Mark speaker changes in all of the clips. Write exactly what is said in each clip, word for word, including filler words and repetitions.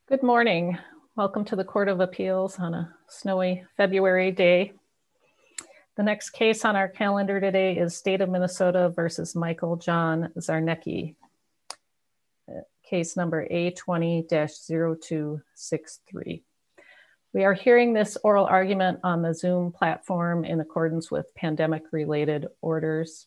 Speaker 1: Good morning. Welcome to the Court of Appeals on a snowy February day. The next case on our calendar today is State of Minnesota versus Michael John Czarnecki. Case number A twenty dash zero two six three. We are hearing this oral argument on the Zoom platform in accordance with pandemic-related orders.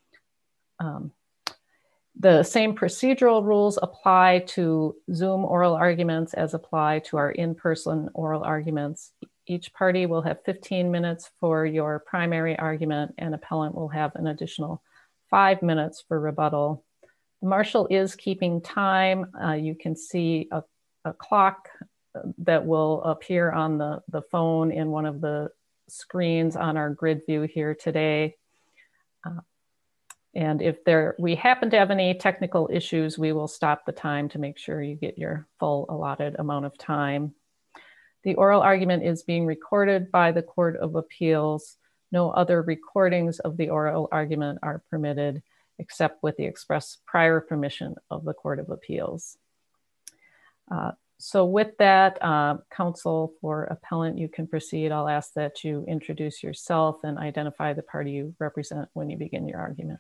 Speaker 1: Um, The same procedural rules apply to Zoom oral arguments as apply to our in-person oral arguments. Each party will have fifteen minutes for your primary argument, and appellant will have an additional five minutes for rebuttal. The marshal is keeping time. Uh, you can see a, a clock that will appear on the, the phone in one of the screens on our grid view here today. Uh, And if there we happen to have any technical issues, we will stop the time to make sure you get your full allotted amount of time. The oral argument is being recorded by the Court of Appeals. No other recordings of the oral argument are permitted except with the express prior permission of the Court of Appeals. Uh, so with that, uh, counsel for appellant, you can proceed. I'll ask that you introduce yourself and identify the party you represent when you begin your argument.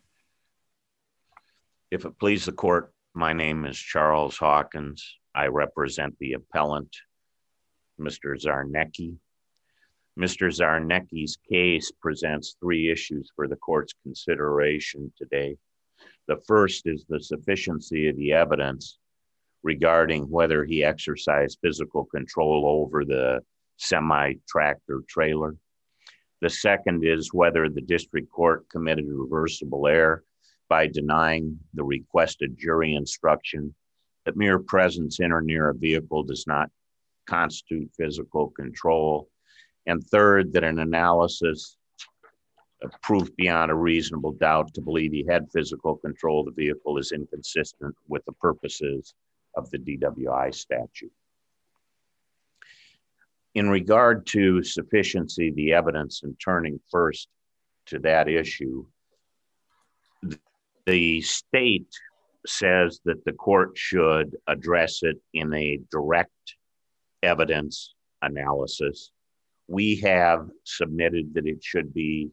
Speaker 2: If it please the court, my name is Charles Hawkins. I represent the appellant, Mister Czarnecki. Mister Czarnecki's case presents three issues for the court's consideration today. The first is the sufficiency of the evidence regarding whether he exercised physical control over the semi-tractor trailer. The second is whether the district court committed a reversible error by denying the requested jury instruction that mere presence in or near a vehicle does not constitute physical control. And third, that an analysis of proof beyond a reasonable doubt to believe he had physical control of the vehicle is inconsistent with the purposes of the D W I statute. In regard to sufficiency of the evidence, and turning first to that issue, the state says that the court should address it in a direct evidence analysis. We have submitted that it should be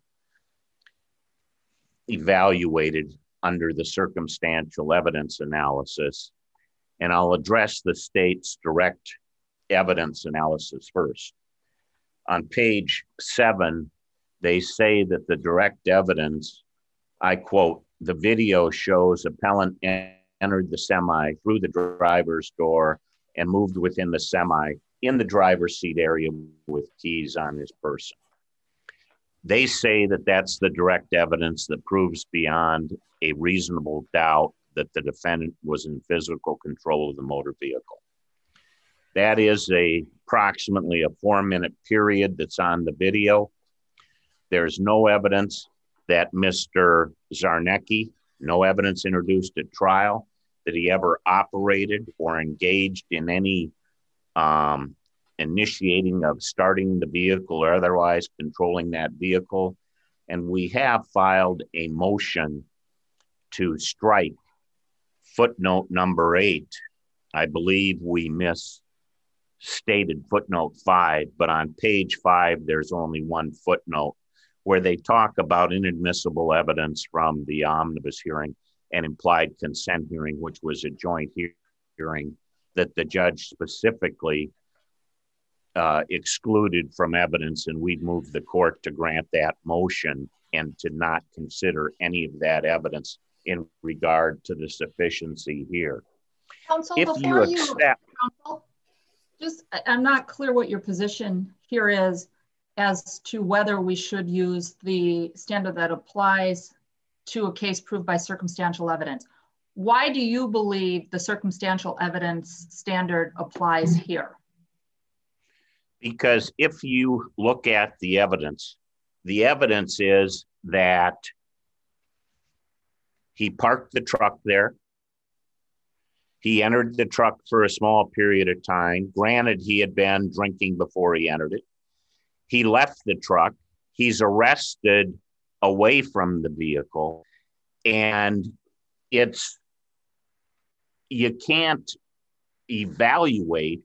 Speaker 2: evaluated under the circumstantial evidence analysis, and I'll address the state's direct evidence analysis first. On page seven, they say that the direct evidence, I quote, "The video shows appellant entered the semi through the driver's door and moved within the semi in the driver's seat area with keys on his person." They say that that's the direct evidence that proves beyond a reasonable doubt that the defendant was in physical control of the motor vehicle. That is a approximately a four minute period that's on the video. There's no evidence that Mister Czarnecki, no evidence introduced at trial that he ever operated or engaged in any um, initiating of starting the vehicle or otherwise controlling that vehicle. And we have filed a motion to strike footnote number eight. I believe we misstated footnote five, but on page five, there's only one footnote where they talk about inadmissible evidence from the omnibus hearing and implied consent hearing, which was a joint he- hearing that the judge specifically uh, excluded from evidence, and we'd moved the court to grant that motion and to not consider any of that evidence in regard to the sufficiency here.
Speaker 3: Counsel,
Speaker 2: if
Speaker 3: before
Speaker 2: you accept,
Speaker 3: you, counsel, just I'm not clear what your position here is as to whether we should use the standard that applies to a case proved by circumstantial evidence. Why do you believe the circumstantial evidence standard applies here?
Speaker 2: Because if you look at the evidence, the evidence is that he parked the truck there. He entered the truck for a small period of time. Granted, he had been drinking before he entered it. He left the truck. He's arrested away from the vehicle. And it's, you can't evaluate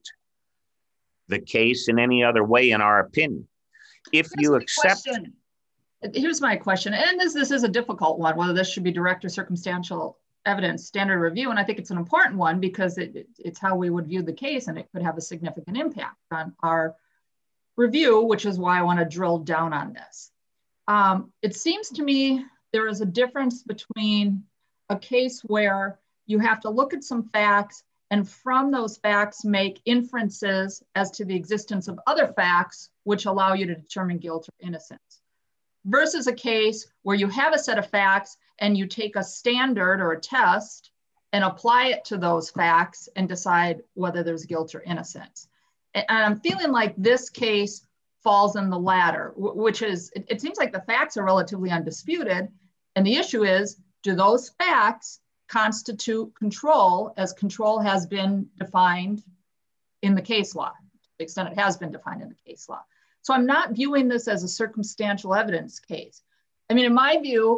Speaker 2: the case in any other way, in our opinion. If
Speaker 3: Here's
Speaker 2: you
Speaker 3: my
Speaker 2: accept...
Speaker 3: question. Here's my question, and this, this is a difficult one, whether this should be direct or circumstantial evidence standard review, and I think it's an important one because it, it, it's how we would view the case, and it could have a significant impact on our review, which is why I want to drill down on this. Um, it seems to me there is a difference between a case where you have to look at some facts and from those facts make inferences as to the existence of other facts which allow you to determine guilt or innocence, versus a case where you have a set of facts and you take a standard or a test and apply it to those facts and decide whether there's guilt or innocence. And I'm feeling like this case falls in the latter, which is, it, it seems like the facts are relatively undisputed. And the issue is, do those facts constitute control as control has been defined in the case law, to the extent it has been defined in the case law. So I'm not viewing this as a circumstantial evidence case. I mean, in my view,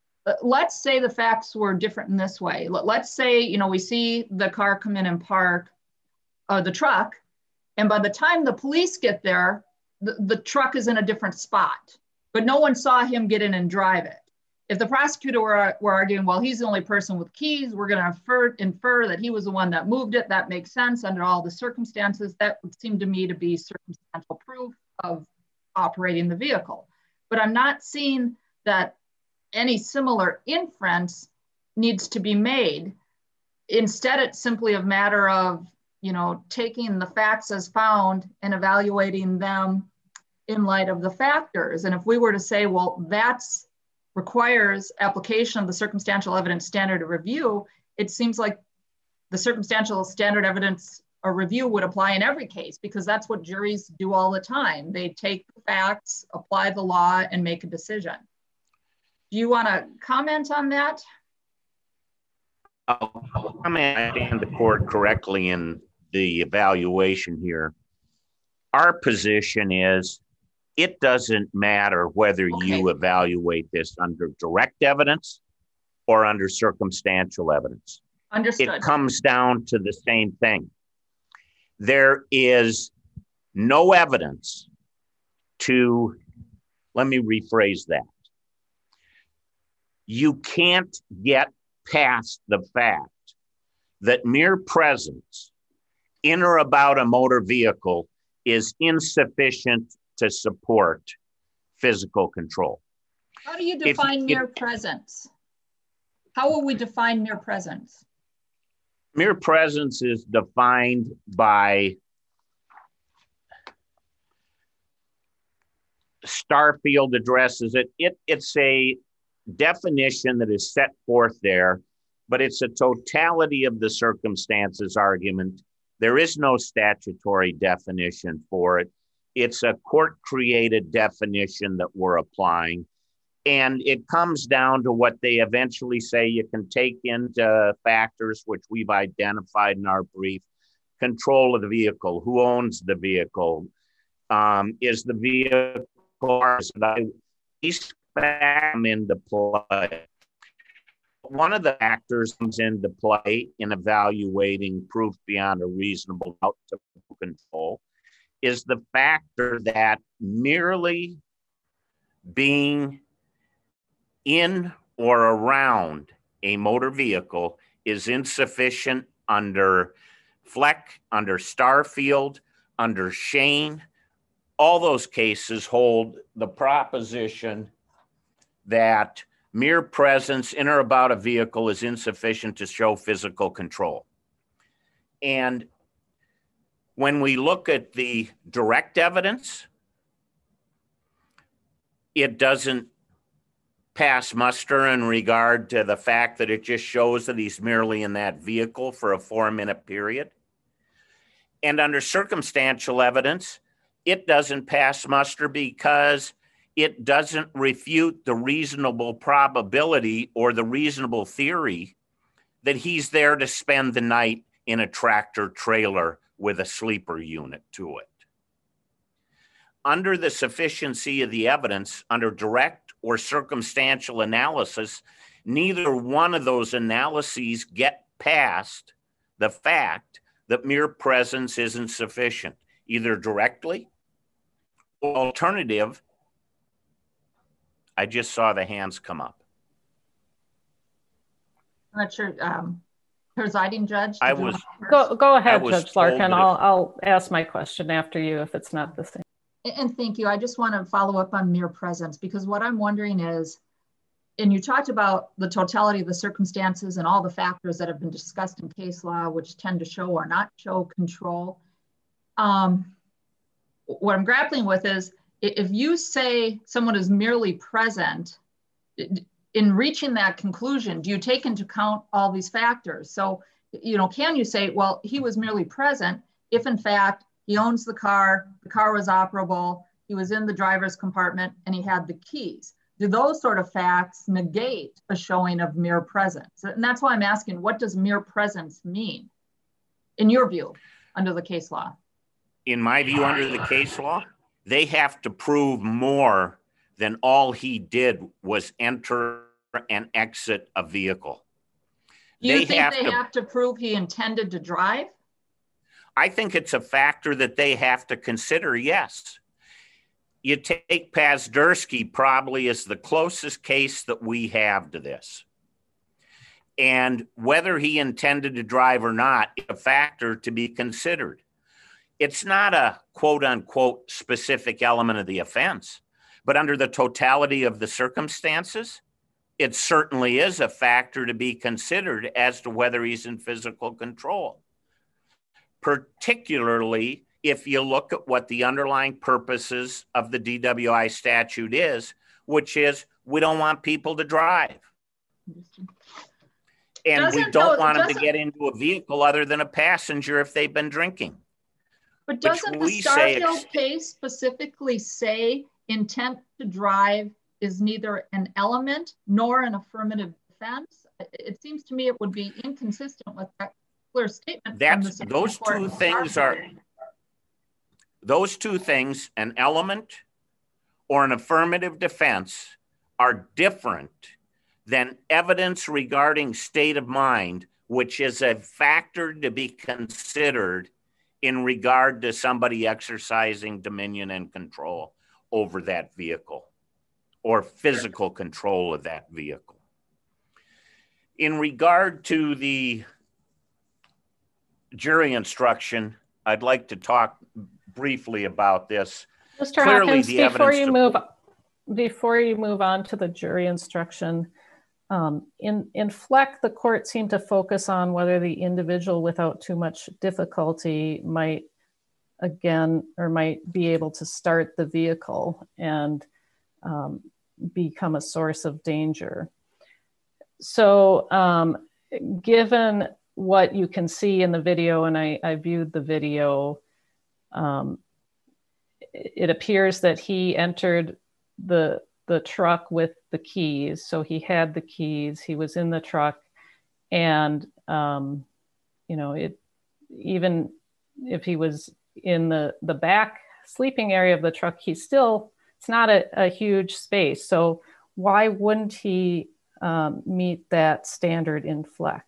Speaker 3: let's say the facts were different in this way. Let's say, you know, we see the car come in and park, uh, the truck, and by the time the police get there, the, the truck is in a different spot, but no one saw him get in and drive it. If the prosecutor were, were arguing, well, he's the only person with keys, we're going to infer, infer that he was the one that moved it. That makes sense under all the circumstances. That would seem to me to be circumstantial proof of operating the vehicle. But I'm not seeing that any similar inference needs to be made. Instead, it's simply a matter of, you know, taking the facts as found and evaluating them in light of the factors. And if we were to say, well, that's requires application of the circumstantial evidence standard of review, it seems like the circumstantial standard evidence or review would apply in every case, because that's what juries do all the time. They take the facts, apply the law, and make a decision. Do you want to comment on that?
Speaker 2: I'll comment. I understand the court correctly in the evaluation here. Our position is it doesn't matter whether okay. you evaluate this under direct evidence or under circumstantial evidence.
Speaker 3: Understood.
Speaker 2: It comes down to the same thing. There is no evidence to, let me rephrase that. You can't get past the fact that mere presence in or about a motor vehicle is insufficient to support physical control.
Speaker 3: How do you define if, mere if, presence? How will we define mere presence?
Speaker 2: Mere presence is defined by Starfield addresses it. it. It's a definition that is set forth there, but it's a totality of the circumstances argument. There is no statutory definition for it. It's a court-created definition that we're applying. And it comes down to what they eventually say you can take into factors which we've identified in our brief. Control of the vehicle, who owns the vehicle, um, is the vehicle, these come into play. One of the factors comes into play in evaluating proof beyond a reasonable doubt to control is the factor that merely being in or around a motor vehicle is insufficient under Fleck, under Starfield, under Shane. All those cases hold the proposition that mere presence in or about a vehicle is insufficient to show physical control. And when we look at the direct evidence, it doesn't pass muster in regard to the fact that it just shows that he's merely in that vehicle for a four-minute period. And under circumstantial evidence, it doesn't pass muster because it doesn't refute the reasonable probability or the reasonable theory that he's there to spend the night in a tractor trailer with a sleeper unit to it. Under the sufficiency of the evidence, under direct or circumstantial analysis, neither one of those analyses get past the fact that mere presence isn't sufficient, either directly or alternative. I just saw the hands come up.
Speaker 3: I'm not sure, um, presiding judge.
Speaker 2: I was
Speaker 1: go go ahead,
Speaker 2: was
Speaker 1: Judge Larkin. I'll
Speaker 2: if,
Speaker 1: I'll ask my question after you if it's not the same.
Speaker 3: And thank you. I just want to follow up on mere presence, because what I'm wondering is, and you talked about the totality of the circumstances and all the factors that have been discussed in case law, which tend to show or not show control. Um, what I'm grappling with is, if you say someone is merely present, in reaching that conclusion, do you take into account all these factors? So, you know, can you say, well, he was merely present if in fact he owns the car, the car was operable, he was in the driver's compartment, and he had the keys? Do those sort of facts negate a showing of mere presence? And that's why I'm asking, what does mere presence mean, in your view, under the case law?
Speaker 2: In my view, under the case law, they have to prove more than all he did was enter and exit a vehicle.
Speaker 3: Do you
Speaker 2: they
Speaker 3: think
Speaker 2: have
Speaker 3: they
Speaker 2: to,
Speaker 3: have to prove he intended to drive?
Speaker 2: I think it's a factor that they have to consider, yes. You take Pazdursky probably as the closest case that we have to this. And whether he intended to drive or not is a factor to be considered. It's not a quote unquote specific element of the offense, but under the totality of the circumstances, it certainly is a factor to be considered as to whether he's in physical control. Particularly if you look at what the underlying purposes of the D W I statute is, which is we don't want people to drive. And doesn't we don't want them to get into a vehicle other than a passenger if they've been drinking.
Speaker 3: But doesn't the Starfield case specifically say intent to drive is neither an element nor an affirmative defense? It seems to me it would be inconsistent with that clear statement.
Speaker 2: That's those two things are those two things, an element or an affirmative defense, are different than evidence regarding state of mind, which is a factor to be considered in regard to somebody exercising dominion and control over that vehicle or physical control of that vehicle. In regard to the jury instruction, I'd like to talk briefly about this.
Speaker 1: Mister Clearly, Hawkins, the before you move, before you move on to the jury instruction, um, in in Fleck, the court seemed to focus on whether the individual without too much difficulty might again or might be able to start the vehicle and um, become a source of danger. So, um, given what you can see in the video, and I, I viewed the video, um, it appears that he entered the the truck with the keys. So he had the keys, he was in the truck, and um, you know, it even if he was in the the back sleeping area of the truck, he's still, it's not a, a huge space. So why wouldn't he um, meet that standard in Fleck?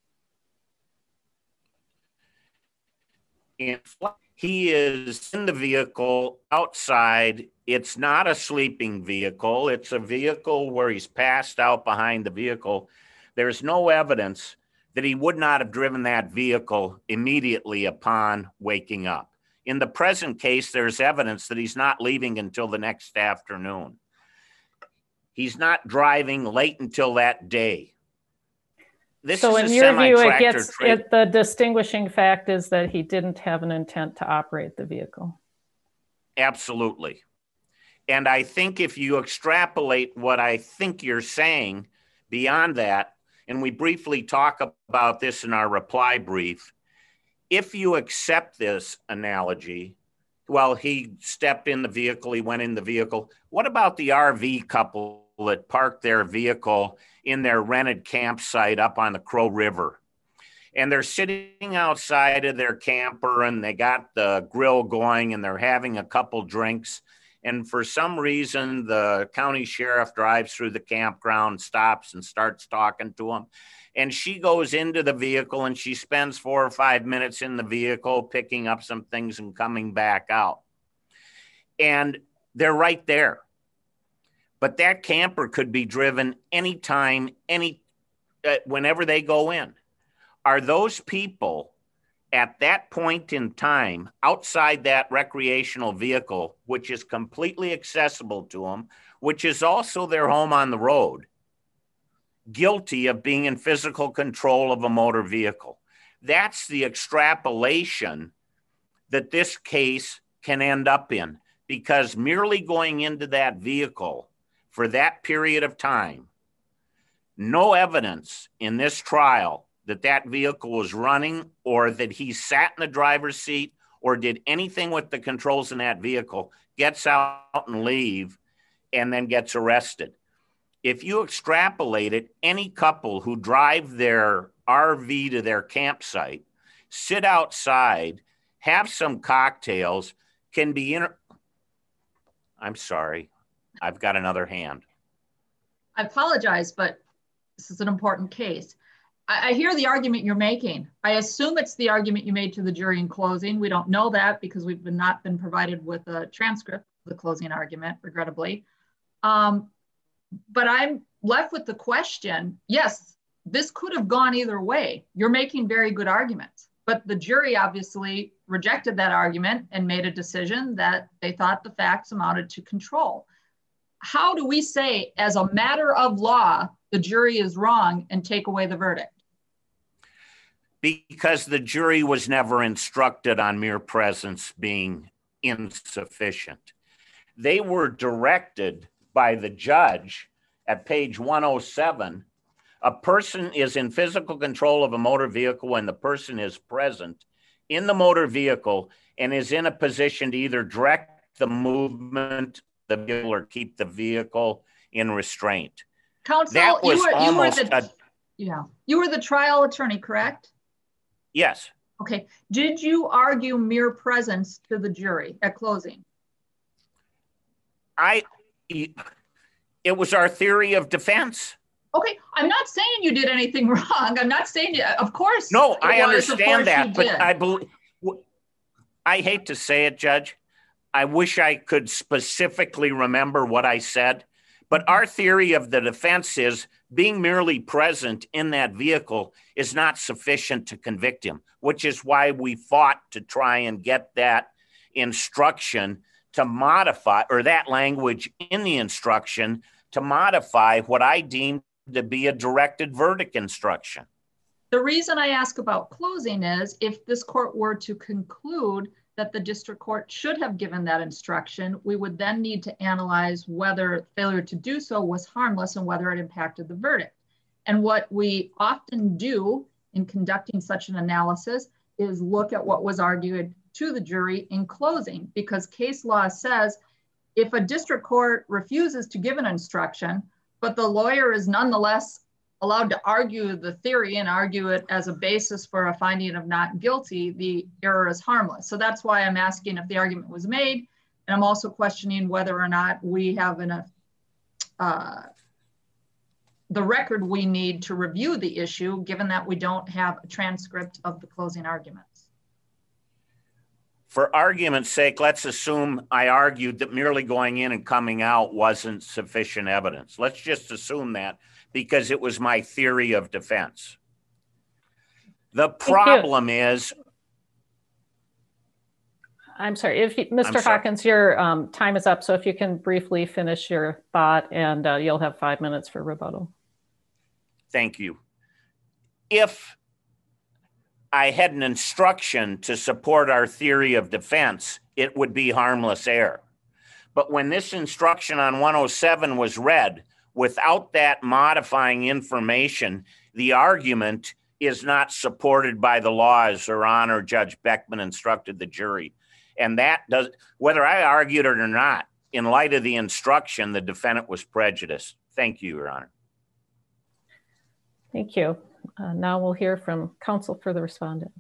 Speaker 2: In Fleck, he is in the vehicle outside. It's not a sleeping vehicle. It's a vehicle where he's passed out behind the vehicle. There's no evidence that he would not have driven that vehicle immediately upon waking up. In the present case, there's evidence that he's not leaving until the next afternoon. He's not driving late until that day. This
Speaker 1: so
Speaker 2: is
Speaker 1: in
Speaker 2: a
Speaker 1: your view, it
Speaker 2: semi-tractor
Speaker 1: gets
Speaker 2: trailer.
Speaker 1: it, the distinguishing fact is that he didn't have an intent to operate the vehicle.
Speaker 2: Absolutely. And I think if you extrapolate what I think you're saying beyond that, and we briefly talk about this in our reply brief, if you accept this analogy, well, he stepped in the vehicle, he went in the vehicle. What about the R V couple that parked their vehicle in their rented campsite up on the Crow River? And they're sitting outside of their camper and they got the grill going and they're having a couple drinks. And for some reason, the county sheriff drives through the campground, stops and starts talking to him. And she goes into the vehicle and she spends four or five minutes in the vehicle, picking up some things and coming back out. And they're right there. But that camper could be driven anytime, any, uh, whenever they go in. Are those people at that point in time outside that recreational vehicle, which is completely accessible to them, which is also their home on the road, guilty of being in physical control of a motor vehicle? That's the extrapolation that this case can end up in, because merely going into that vehicle for that period of time, no evidence in this trial that that vehicle was running or that he sat in the driver's seat or did anything with the controls in that vehicle, gets out and leave and then gets arrested. If you extrapolate it, any couple who drive their R V to their campsite, sit outside, have some cocktails, can be in. I'm sorry, I've got another hand.
Speaker 3: I apologize, but this is an important case. I, I hear the argument you're making. I assume it's the argument you made to the jury in closing. We don't know that because we've been not been provided with a transcript of the closing argument, regrettably. Um, but I'm left with the question, yes, this could have gone either way. You're making very good arguments, but the jury obviously rejected that argument and made a decision that they thought the facts amounted to control. How do we say, as a matter of law, the jury is wrong and take away the verdict?
Speaker 2: Because the jury was never instructed on mere presence being insufficient. They were directed by the judge at page one oh seven. A person is in physical control of a motor vehicle when the person is present in the motor vehicle and is in a position to either direct the movement of the vehicle or keep the vehicle in restraint.
Speaker 3: Counsel,
Speaker 2: that was
Speaker 3: you were,
Speaker 2: almost
Speaker 3: you were the,
Speaker 2: a,
Speaker 3: yeah, you were the trial attorney, correct?
Speaker 2: Yes.
Speaker 3: Okay. Did you argue mere presence to the jury at closing?
Speaker 2: I, it was our theory of defense.
Speaker 3: Okay, I'm not saying you did anything wrong. I'm not saying you, of course.
Speaker 2: No, I
Speaker 3: was,
Speaker 2: understand that, but
Speaker 3: did.
Speaker 2: I believe, I hate to say it, Judge. I wish I could specifically remember what I said, but our theory of the defense is being merely present in that vehicle is not sufficient to convict him, which is why we fought to try and get that instruction to modify, or that language in the instruction to modify what I deemed to be a directed verdict instruction.
Speaker 3: The reason I ask about closing is if this court were to conclude that the district court should have given that instruction, we would then need to analyze whether failure to do so was harmless and whether it impacted the verdict. And what we often do in conducting such an analysis is look at what was argued to the jury in closing, because case law says if a district court refuses to give an instruction, but the lawyer is nonetheless allowed to argue the theory and argue it as a basis for a finding of not guilty, the error is harmless. So that's why I'm asking if the argument was made. And I'm also questioning whether or not we have enough, uh, the record we need to review the issue, given that we don't have a transcript of the closing arguments.
Speaker 2: For argument's sake, let's assume I argued that merely going in and coming out wasn't sufficient evidence. Let's just assume that because it was my theory of defense. The problem is...
Speaker 1: I'm sorry, if you, Mister
Speaker 2: sorry.
Speaker 1: Hawkins, your um, time is up. So if you can briefly finish your thought, and uh, you'll have five minutes for rebuttal.
Speaker 2: Thank you. If I had an instruction to support our theory of defense, it would be harmless error. But when this instruction on one oh seven was read, without that modifying information, the argument is not supported by the law as Your Honor, Judge Beckman instructed the jury. And that does, whether I argued it or not, in light of the instruction, the defendant was prejudiced. Thank you, Your Honor.
Speaker 1: Thank you. Uh, now we'll hear from counsel for the respondent.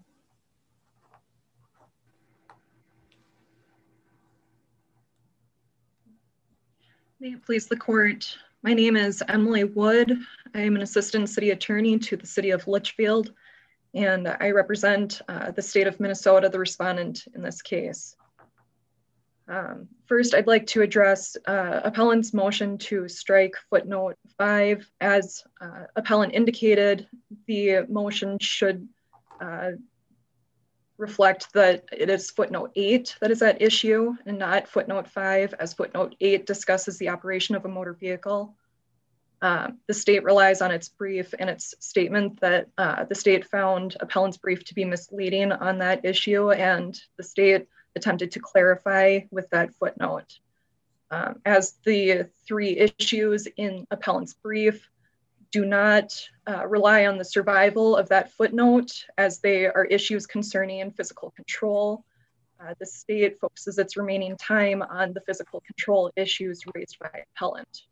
Speaker 4: May it please the court. My name is Emily Wood. I am an assistant city attorney to the city of Litchfield, and I represent uh, the state of Minnesota, the respondent in this case. Um, first, I'd like to address uh, appellant's motion to strike footnote five. As uh, appellant indicated, the motion should uh, reflect that it is footnote eight that is at issue and not footnote five, as footnote eight discusses the operation of a motor vehicle. Uh, the state relies on its brief and its statement that uh, the state found appellant's brief to be misleading on that issue, and the state attempted to clarify with that footnote. Um, as the three issues in appellant's brief do not uh, rely on the survival of that footnote, as they are issues concerning physical control, uh, the state focuses its remaining time on the physical control issues raised by appellant.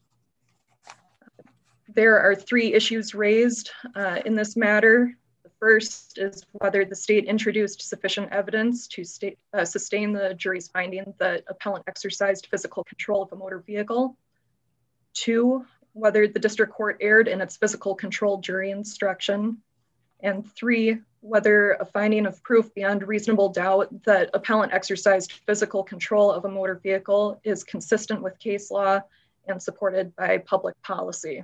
Speaker 4: There are three issues raised uh, in this matter. The first is whether the state introduced sufficient evidence to state, uh, sustain the jury's finding that appellant exercised physical control of a motor vehicle. Two, whether the district court erred in its physical control jury instruction. And three, whether a finding of proof beyond reasonable doubt that appellant exercised physical control of a motor vehicle is consistent with case law and supported by public policy.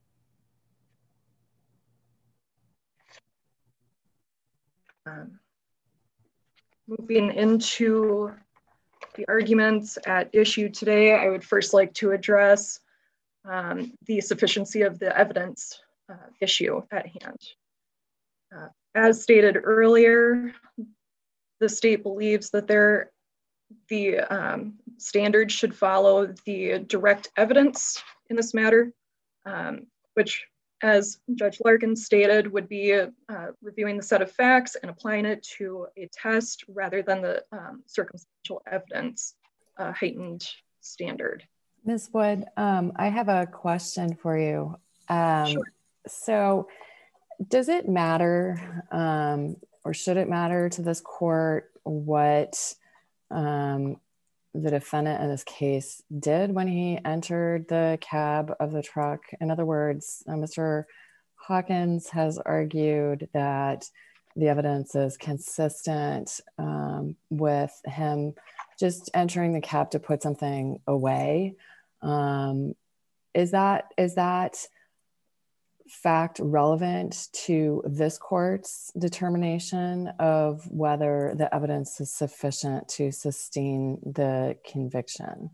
Speaker 4: Um, moving into the arguments at issue today, I would first like to address um, the sufficiency of the evidence uh, issue at hand. Uh, as stated earlier, the state believes that there, the um, standard should follow the direct evidence in this matter, um, which, as Judge Larkin stated, would be uh, reviewing the set of facts and applying it to a test rather than the um, circumstantial evidence uh, heightened standard.
Speaker 5: Miz Wood, um, I have a question for you. Um,
Speaker 4: Sure.
Speaker 5: So does it matter um, or should it matter to this court what um, the defendant in this case did when he entered the cab of the truck? In other words, uh, Mister Hawkins has argued that the evidence is consistent um, with him just entering the cab to put something away. Um, is that is that fact relevant to this court's determination of whether the evidence is sufficient to sustain the conviction?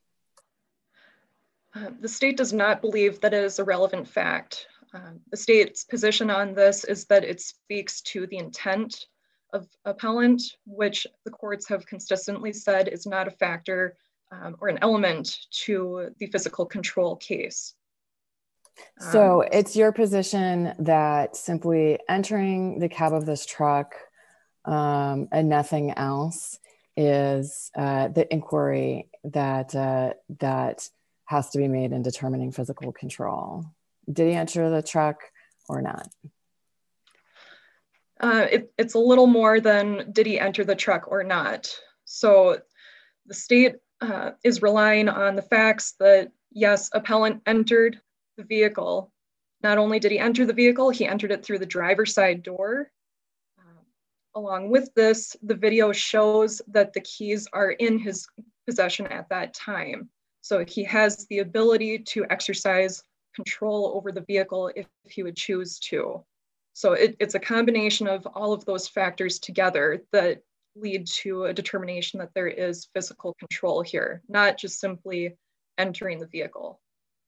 Speaker 4: Uh, the state does not believe that it is a relevant fact. Um, the state's position on this is that it speaks to the intent of appellant, which the courts have consistently said is not a factor um, or an element to the physical control case.
Speaker 5: So
Speaker 4: um,
Speaker 5: it's your position that simply entering the cab of this truck um, and nothing else is uh, the inquiry that uh, that has to be made in determining physical control. Did he enter the truck or not?
Speaker 4: Uh, it, it's a little more than did he enter the truck or not. So the state uh, is relying on the facts that, yes, appellant entered the vehicle. Not only did he enter the vehicle, he entered it through the driver's side door. Um, along with this, the video shows that the keys are in his possession at that time. So he has the ability to exercise control over the vehicle if, if he would choose to. So it, it's a combination of all of those factors together that lead to a determination that there is physical control here, not just simply entering the vehicle.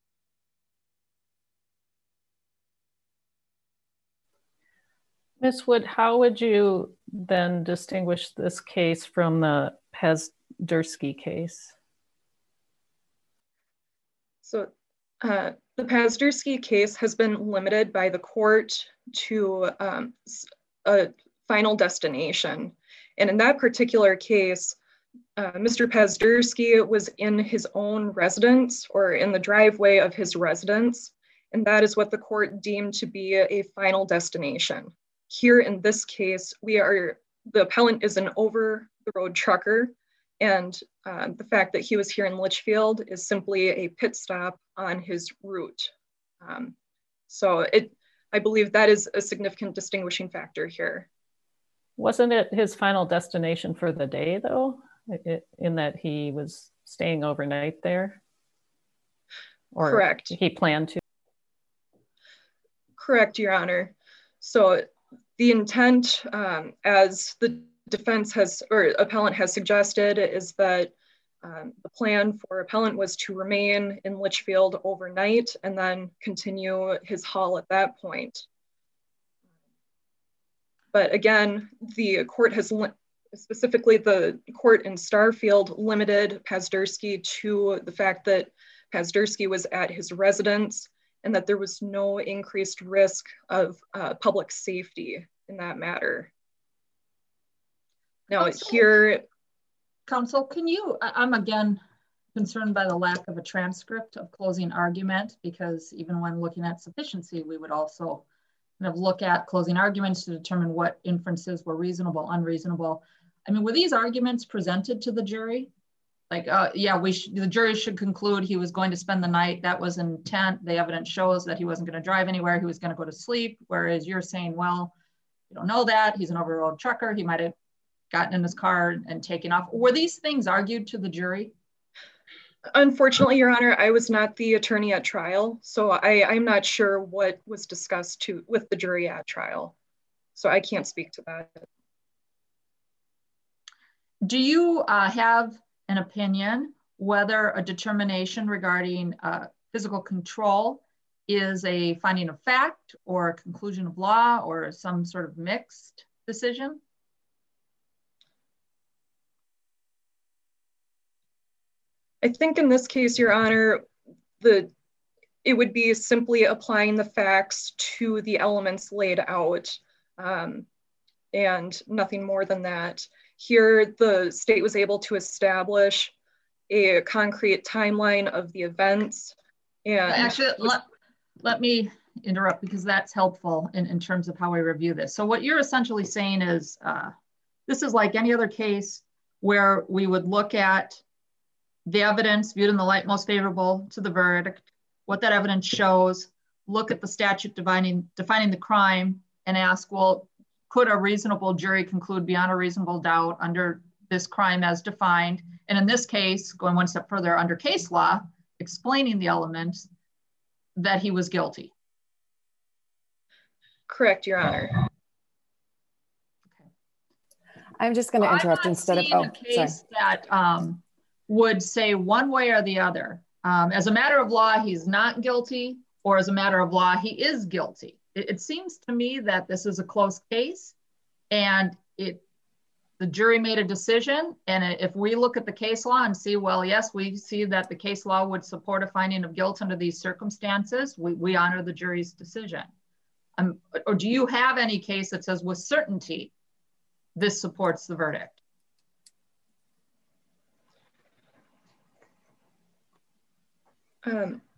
Speaker 1: Miz Wood, how would you then distinguish this case from the Pazdursky case?
Speaker 4: So uh, the Pazdursky case has been limited by the court to um, a final destination. And in that particular case, uh, Mister Pazdursky was in his own residence or in the driveway of his residence. And that is what the court deemed to be a, a final destination. Here in this case, we are, the appellant is an over the road trucker. And uh, the fact that he was here in Litchfield is simply a pit stop on his route. Um, so it, I believe that is a significant distinguishing factor here.
Speaker 1: Wasn't it his final destination for the day, though, it, in that he was staying overnight there? Or
Speaker 4: correct.
Speaker 1: He planned to?
Speaker 4: Correct, Your Honor. So the intent, um, as the defense has, or appellant has suggested, is that um, the plan for appellant was to remain in Litchfield overnight and then continue his haul at that point. But again, the court has, specifically the court in Starfield, limited Pazderski to the fact that Pazderski was at his residence and that there was no increased risk of uh, public safety in that matter. Now
Speaker 3: Counsel,
Speaker 4: here-
Speaker 3: Counsel, can you, I'm again concerned by the lack of a transcript of closing argument, because even when looking at sufficiency, we would also kind of look at closing arguments to determine what inferences were reasonable, unreasonable. I mean, were these arguments presented to the jury? Like, uh, yeah, we sh the jury should conclude he was going to spend the night. That was intent. The evidence shows that he wasn't going to drive anywhere. He was going to go to sleep. Whereas you're saying, well, you don't know that. He's an over-the-road trucker. He might have gotten in his car and taken off. Were these things argued to the jury?
Speaker 4: Unfortunately, Your Honor, I was not the attorney at trial, so I, I'm not sure what was discussed to with the jury at trial. So I can't speak to that.
Speaker 3: Do you uh, have an opinion whether a determination regarding uh, physical control is a finding of fact or a conclusion of law or some sort of mixed decision?
Speaker 4: I think in this case, Your Honor, the it would be simply applying the facts to the elements laid out, um, and nothing more than that. Here, the state was able to establish a concrete timeline of the events. And
Speaker 3: actually, let, let me interrupt, because that's helpful in, in terms of how we review this. So what you're essentially saying is, uh, this is like any other case where we would look at the evidence viewed in the light most favorable to the verdict, what that evidence shows, look at the statute defining, defining the crime, and ask, well, could a reasonable jury conclude beyond a reasonable doubt under this crime as defined? And in this case, going one step further, under case law, explaining the elements, that he was guilty.
Speaker 4: Correct, Your Honor.
Speaker 3: Okay.
Speaker 5: I'm just going to interrupt instead of, oh,
Speaker 3: a case
Speaker 5: sorry.
Speaker 3: that um, would say one way or the other. Um, as a matter of law, he's not guilty, or as a matter of law, he is guilty. It, it seems to me that this is a close case, and it the jury made a decision. And if we look at the case law and see, well, yes, we see that the case law would support a finding of guilt under these circumstances, we, we honor the jury's decision. Um, or do you have any case that says with certainty this supports the verdict?
Speaker 4: Um,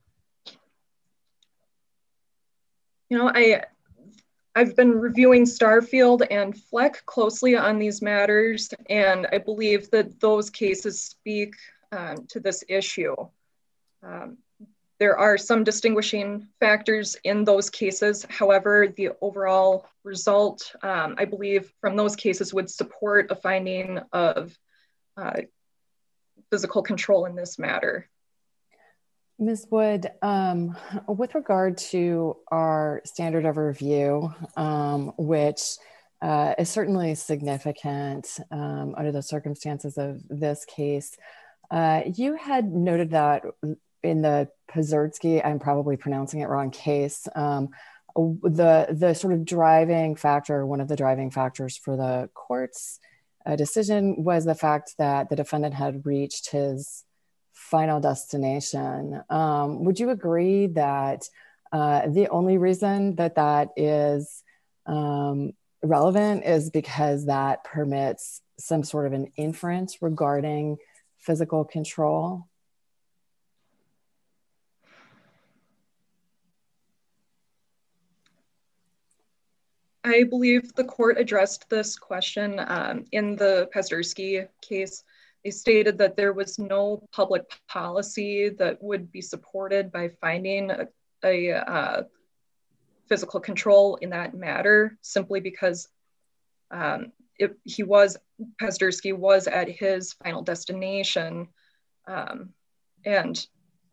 Speaker 4: you know, I, I've been reviewing Starfield and Fleck closely on these matters, and I believe that those cases speak um, to this issue. Um, there are some distinguishing factors in those cases. However, the overall result, um, I believe, from those cases would support a finding of uh, physical control in this matter.
Speaker 5: Miz Wood, um, with regard to our standard of review, um, which uh, is certainly significant um, under the circumstances of this case, uh, you had noted that in the Pazderski, I'm probably pronouncing it wrong, case, um, the, the sort of driving factor, one of the driving factors for the court's uh, decision was the fact that the defendant had reached his final destination. Um, would you agree that uh, the only reason that that is um, relevant is because that permits some sort of an inference regarding physical control?
Speaker 4: I believe the court addressed this question um, in the Pazderski case. they stated that there was no public policy that would be supported by finding a, a uh, physical control in that matter, simply because um, it, he was, Pazderski was at his final destination. Um, and,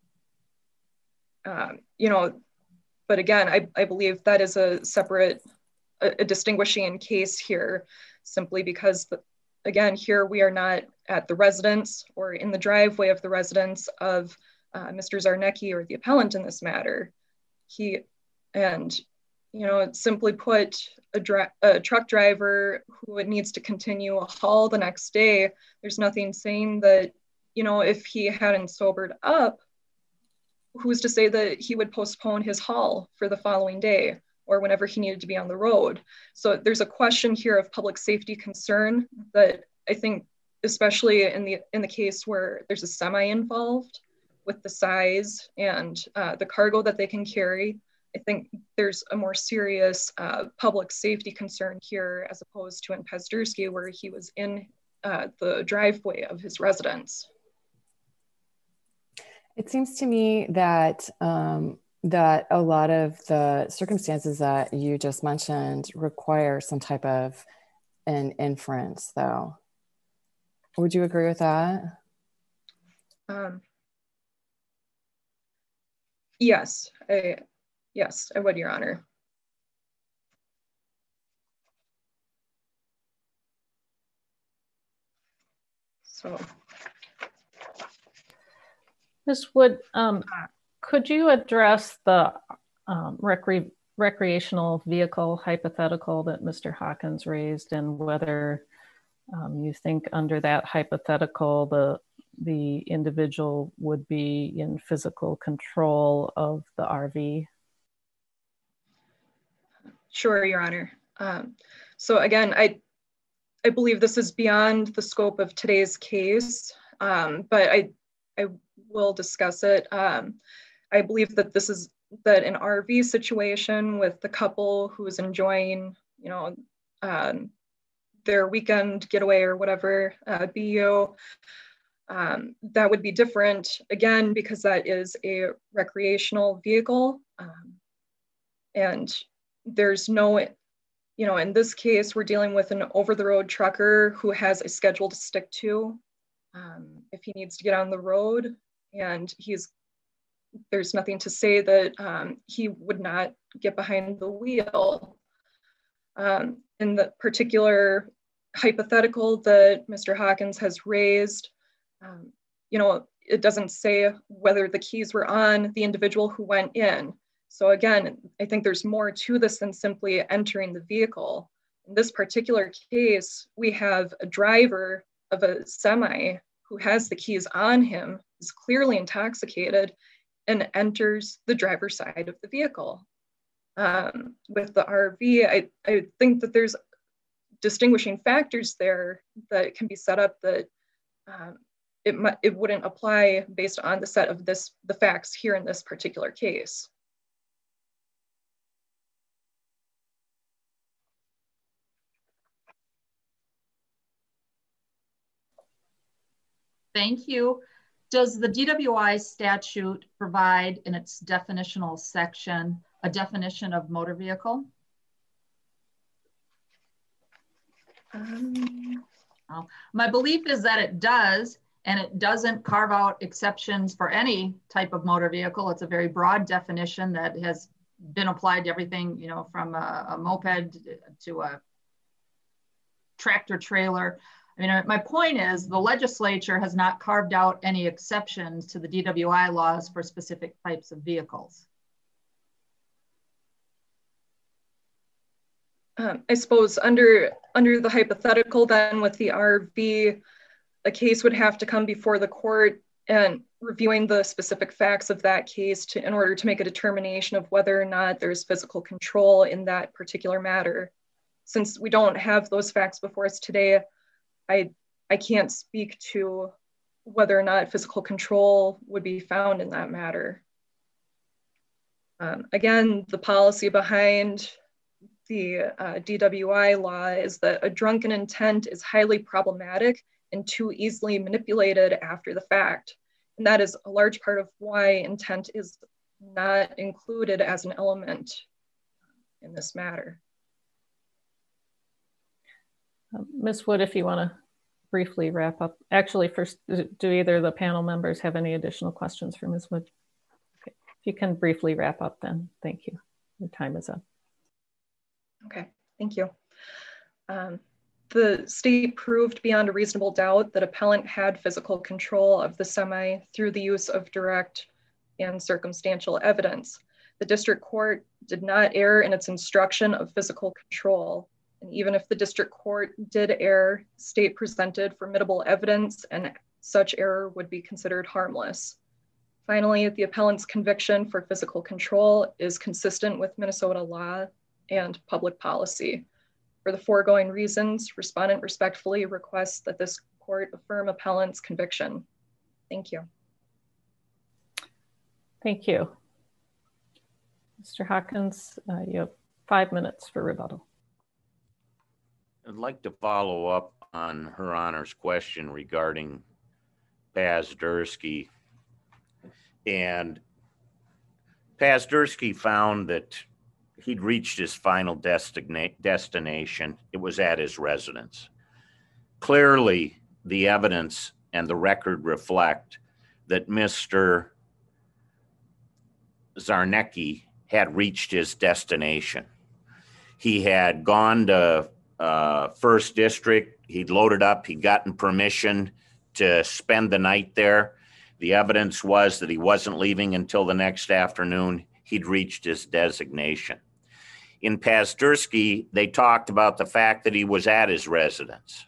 Speaker 4: um, you know, but again, I, I believe that is a separate, a, a distinguishing case here, simply because, the, again, here we are not at the residence or in the driveway of the residence of uh, Mister Czarnecki or the appellant in this matter. He, and, you know, simply put, a, dri a truck driver who needs to continue a haul the next day, there's nothing saying that, you know, if he hadn't sobered up, who's to say that he would postpone his haul for the following day or whenever he needed to be on the road. So there's a question here of public safety concern that I think, especially in the in the case where there's a semi involved with the size and uh, the cargo that they can carry, I think there's a more serious uh, public safety concern here as opposed to in Pazderski, where he was in uh, the driveway of his residence.
Speaker 5: It seems to me that um, that a lot of the circumstances that you just mentioned require some type of an inference, though. Would you agree with that?
Speaker 4: Um, yes, I, yes, I would, Your Honor. So.
Speaker 1: Miz Wood, um, could you address the um, recre recreational vehicle hypothetical that Mister Hawkins raised, and whether um, you think under that hypothetical the the individual would be in physical control of the R V?
Speaker 4: Sure, Your Honor. Um, so again, I I believe this is beyond the scope of today's case, um, but I I will discuss it. Um, I believe that this is that an R V situation with the couple who is enjoying, you know, um, their weekend getaway or whatever, uh, B U, um, that would be different, again, because that is a recreational vehicle. Um, and there's no, you know, in this case, we're dealing with an over-the-road trucker who has a schedule to stick to. Um, if he needs to get on the road, and he's, there's nothing to say that um, he would not get behind the wheel. Um, in the particular hypothetical that Mister Hawkins has raised, um, you know, it doesn't say whether the keys were on the individual who went in. So again, I think there's more to this than simply entering the vehicle. In this particular case, we have a driver of a semi who has the keys on him, is clearly intoxicated, and enters the driver's side of the vehicle. Um, with the R V, I, I think that there's distinguishing factors there that can be set up that um, it, it wouldn't apply based on the set of this, the facts here in this particular case.
Speaker 3: Thank you. Does the D W I statute provide in its definitional section a definition of motor vehicle?
Speaker 4: Um,
Speaker 3: well, my belief is that it does, and it doesn't carve out exceptions for any type of motor vehicle. It's a very broad definition that has been applied to everything, you know, from a, a moped to a tractor trailer. I mean, my point is the legislature has not carved out any exceptions to the D W I laws for specific types of vehicles.
Speaker 4: Um, I suppose under, under the hypothetical then with the R V, a case would have to come before the court and reviewing the specific facts of that case to, in order to make a determination of whether or not there's physical control in that particular matter. Since we don't have those facts before us today, I, I can't speak to whether or not physical control would be found in that matter. Um, again, the policy behind the uh, D W I law is that a drunken intent is highly problematic and too easily manipulated after the fact. And that is a large part of why intent is not included as an element in this matter.
Speaker 1: Uh, Miz Wood, if you want to briefly wrap up. Actually, first, do either of the panel members have any additional questions for Miz Wood? Okay. If you can briefly wrap up then, thank you. Your time is up.
Speaker 4: Okay, thank you. Um, the state proved beyond a reasonable doubt that appellant had physical control of the semi through the use of direct and circumstantial evidence. The district court did not err in its instruction of physical control. And even if the district court did err, state presented formidable evidence and such error would be considered harmless. Finally, the appellant's conviction for physical control is consistent with Minnesota law and public policy. For the foregoing reasons, respondent respectfully requests that this court affirm appellant's conviction. Thank you.
Speaker 1: Thank you. Mister Hawkins, uh, you have five minutes for rebuttal.
Speaker 2: I'd like to follow up on Her Honor's question regarding Pazderski. And Pazderski found that he'd reached his final destina- destination. It was at his residence. Clearly, the evidence and the record reflect that Mister Czarnecki had reached his destination. He had gone to uh, First District. He'd loaded up. He'd gotten permission to spend the night there. The evidence was that he wasn't leaving until the next afternoon. He'd reached his designation. In Pazderski, they talked about the fact that he was at his residence.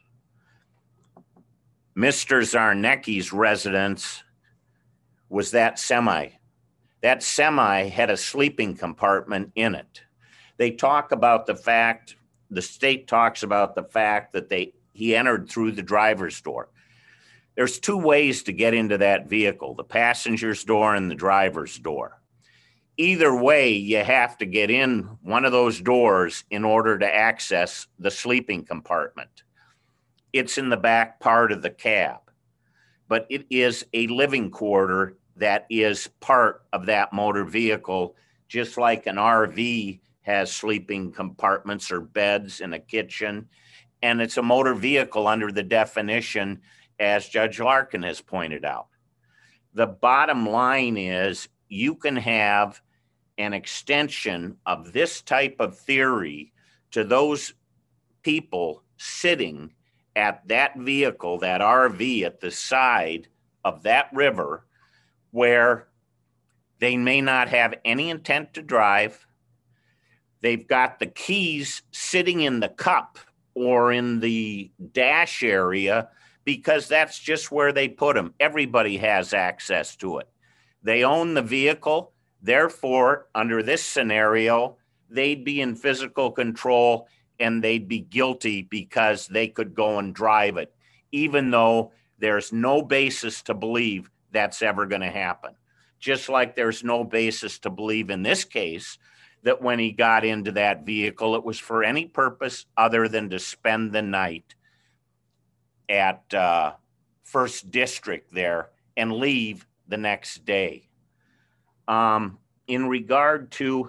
Speaker 2: Mister Czarnecki's residence was that semi. That semi had a sleeping compartment in it. They talk about the fact, the state talks about the fact that they he entered through the driver's door. There's two ways to get into that vehicle, the passenger's door and the driver's door. Either way, you have to get in one of those doors in order to access the sleeping compartment. It's in the back part of the cab, but it is a living quarter that is part of that motor vehicle, just like an R V has sleeping compartments or beds in a kitchen. And it's a motor vehicle under the definition, as Judge Larkin has pointed out. The bottom line is you can have an extension of this type of theory to those people sitting at that vehicle, that R V at the side of that river, where they may not have any intent to drive. They've got the keys sitting in the cup or in the dash area because that's just where they put them. Everybody has access to it. They own the vehicle. Therefore, under this scenario, they'd be in physical control and they'd be guilty because they could go and drive it, even though there's no basis to believe that's ever going to happen. Just like there's no basis to believe in this case that when he got into that vehicle, it was for any purpose other than to spend the night at uh, First District there and leave the next day. Um, in regard to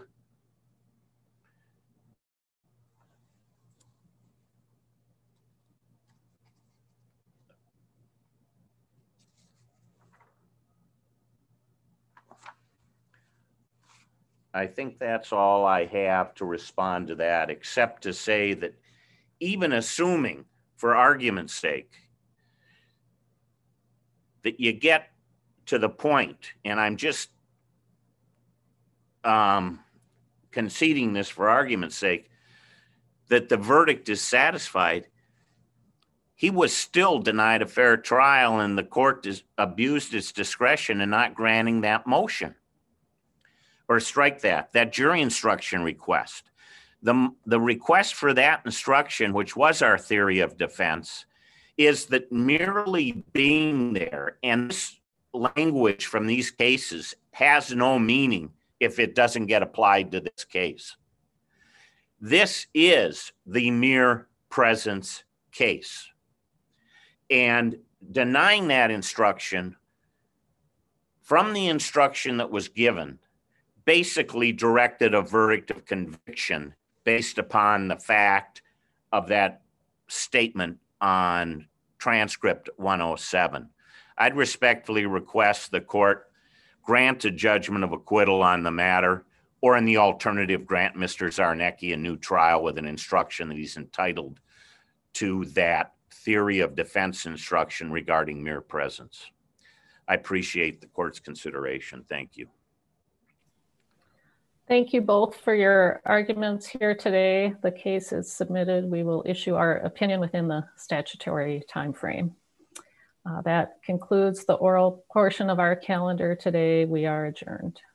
Speaker 2: I think that's all I have to respond to that, except to say that even assuming, for argument's sake, that you get to the point, and I'm just um, conceding this for argument's sake, that the verdict is satisfied, he was still denied a fair trial and the court dis- abused its discretion in not granting that motion. Or strike that, that jury instruction request. The, the request for that instruction, which was our theory of defense, is that merely being there, and this language from these cases has no meaning if it doesn't get applied to this case. This is the mere presence case. And denying that instruction from the instruction that was given basically directed a verdict of conviction based upon the fact of that statement on transcript one oh seven. I'd respectfully request the court grant a judgment of acquittal on the matter, or in the alternative, grant Mister Czarnecki a new trial with an instruction that he's entitled to that theory of defense instruction regarding mere presence. I appreciate the court's consideration. Thank you.
Speaker 1: Thank you both for your arguments here today. The case is submitted. We will issue our opinion within the statutory timeframe. Uh, that concludes the oral portion of our calendar today. We are adjourned.